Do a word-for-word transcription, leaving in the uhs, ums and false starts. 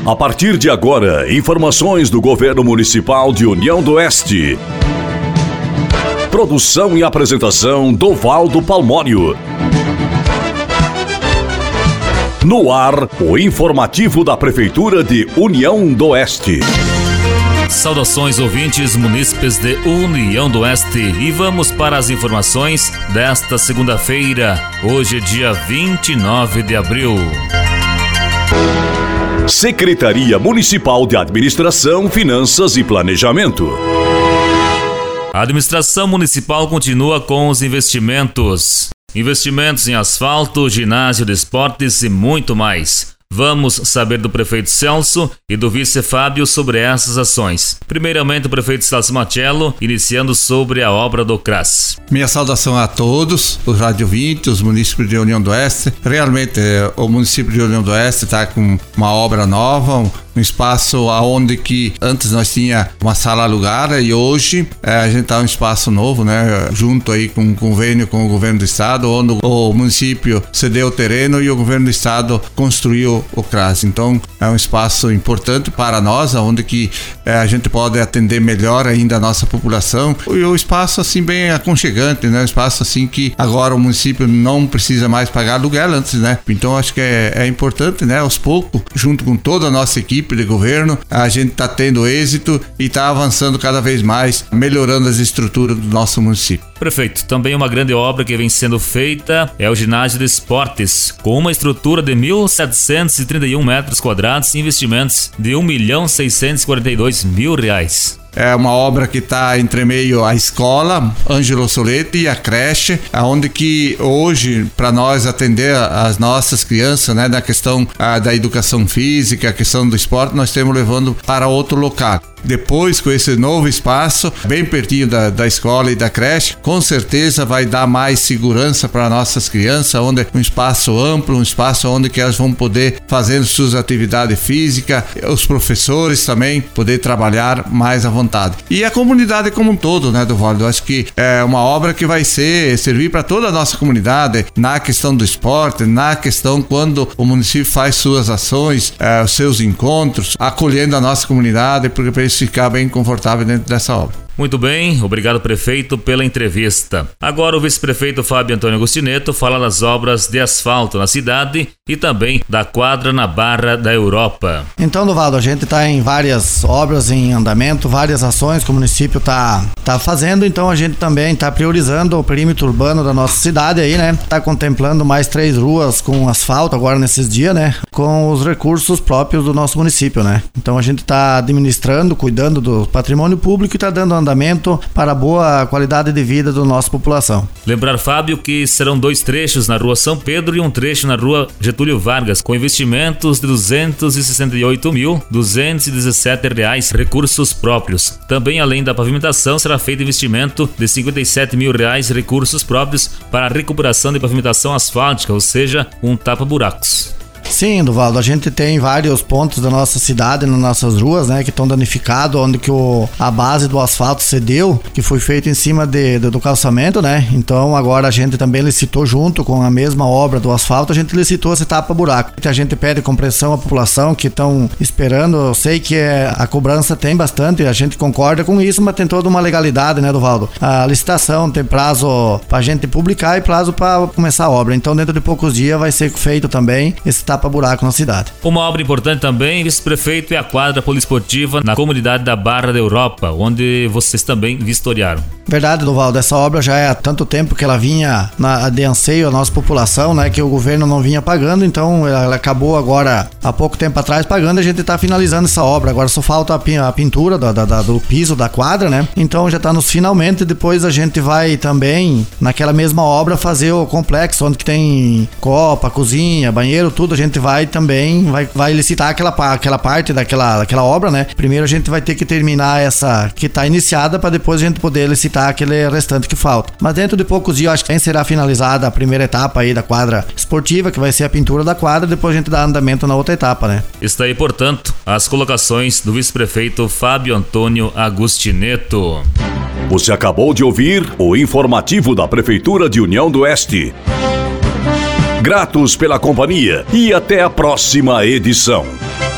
A partir de agora, informações do Governo Municipal de União do Oeste. Produção e apresentação Dovaldo Palmório. No ar, o informativo da Prefeitura de União do Oeste. Saudações ouvintes munícipes de União do Oeste e vamos para as informações desta segunda-feira, hoje dia vinte e nove de abril. Secretaria Municipal de Administração, Finanças e Planejamento. A administração municipal continua com os investimentos. Investimentos em asfalto, ginásio de esportes e muito mais. Vamos saber do prefeito Celso e do vice Fábio sobre essas ações. Primeiramente, o prefeito Celso Machello, iniciando sobre a obra do C R A S. Minha saudação a todos, os rádio ouvintes, os municípios de União do Oeste. Realmente, o município de União do Oeste está com uma obra nova, um, um espaço onde que antes nós tinha uma sala alugada e hoje é, a gente está em um espaço novo, né? Junto aí com um convênio com o governo do estado, onde o município cedeu o terreno e o governo do estado construiu o C R A S. Então é um espaço importante para nós, onde que é, a gente pode atender melhor ainda a nossa população e o espaço assim bem aconchegante, né? Um espaço assim que agora o município não precisa mais pagar aluguel antes, né? Então acho que é, é importante, né? Aos poucos, junto com toda a nossa equipe de governo, a gente está tendo êxito e está avançando cada vez mais, melhorando as estruturas do nosso município. Prefeito, também uma grande obra que vem sendo feita é o ginásio de esportes, com uma estrutura de mil setecentos e trinta e um metros quadrados e investimentos de um milhão seiscentos e quarenta e dois mil reais. É uma obra que está entre meio a escola Ângelo Soletti e a creche, onde que hoje, para nós atender as nossas crianças, né, na questão a, da educação física, a questão do esporte, nós estamos levando para outro local. Depois, com esse novo espaço, bem pertinho da, da escola e da creche, com certeza vai dar mais segurança para nossas crianças, onde é um espaço amplo, um espaço onde que elas vão poder fazer suas atividades físicas, os professores também poder trabalhar mais à vontade. E a comunidade como um todo, né, Dovaldo? Eu acho que é uma obra que vai ser, servir para toda a nossa comunidade, na questão do esporte, na questão quando o município faz suas ações, é, os seus encontros, acolhendo a nossa comunidade, porque para ficar bem confortável dentro dessa obra. Muito bem, obrigado prefeito pela entrevista. Agora o vice-prefeito Fábio Antônio Agostineto fala das obras de asfalto na cidade e também da quadra na Barra da Europa. Então, Dovaldo, a gente está em várias obras em andamento, várias ações que o município está tá fazendo, então a gente também está priorizando o perímetro urbano da nossa cidade aí, né? Está contemplando mais três ruas com asfalto agora nesses dias, né? Com os recursos próprios do nosso município, né? Então a gente está administrando, cuidando do patrimônio público e está dando andamento para a boa qualidade de vida da nossa população. Lembrar, Fábio, que serão dois trechos na rua São Pedro e um trecho na rua Getúlio Vargas, com investimentos de duzentos e sessenta e oito mil duzentos e dezessete reais, recursos próprios. Também, além da pavimentação, será feito investimento de cinquenta e sete mil reais, recursos próprios para a recuperação de pavimentação asfáltica, ou seja, um tapa-buracos. Sim, Dovaldo, a gente tem vários pontos da nossa cidade, nas nossas ruas, né, que estão danificados, onde que o, a base do asfalto cedeu, que foi feito em cima de, de, do calçamento, né, então agora a gente também licitou junto com a mesma obra do asfalto, a gente licitou esse tapa-buraco. A gente pede compreensão à população que estão esperando, eu sei que é, a cobrança tem bastante, a gente concorda com isso, mas tem toda uma legalidade, né, Dovaldo? A licitação tem prazo pra gente publicar e prazo para começar a obra, então dentro de poucos dias vai ser feito também esse tapa-buraco na cidade. Uma obra importante também, vice-prefeito, é a quadra poliesportiva na comunidade da Barra da Europa, onde vocês também vistoriaram. Verdade, Dovaldo, essa obra já é há tanto tempo que ela vinha na, de anseio à nossa população, né, que o governo não vinha pagando, então ela, ela acabou agora, há pouco tempo atrás, pagando, a gente está finalizando essa obra, agora só falta a, a pintura da, da, do piso da quadra, né, então já está nos finalmente, depois a gente vai também, naquela mesma obra, fazer o complexo, onde que tem copa, cozinha, banheiro, tudo, a gente vai também, vai, vai licitar aquela, aquela parte daquela, daquela obra, né, primeiro a gente vai ter que terminar essa que está iniciada, para depois a gente poder licitar aquele restante que falta. Mas dentro de poucos dias, acho que será finalizada a primeira etapa aí da quadra esportiva, que vai ser a pintura da quadra, depois a gente dá andamento na outra etapa, né? Está aí, portanto, as colocações do vice-prefeito Fábio Antônio Agostineto. Você acabou de ouvir o informativo da Prefeitura de União do Oeste. Gratos pela companhia e até a próxima edição.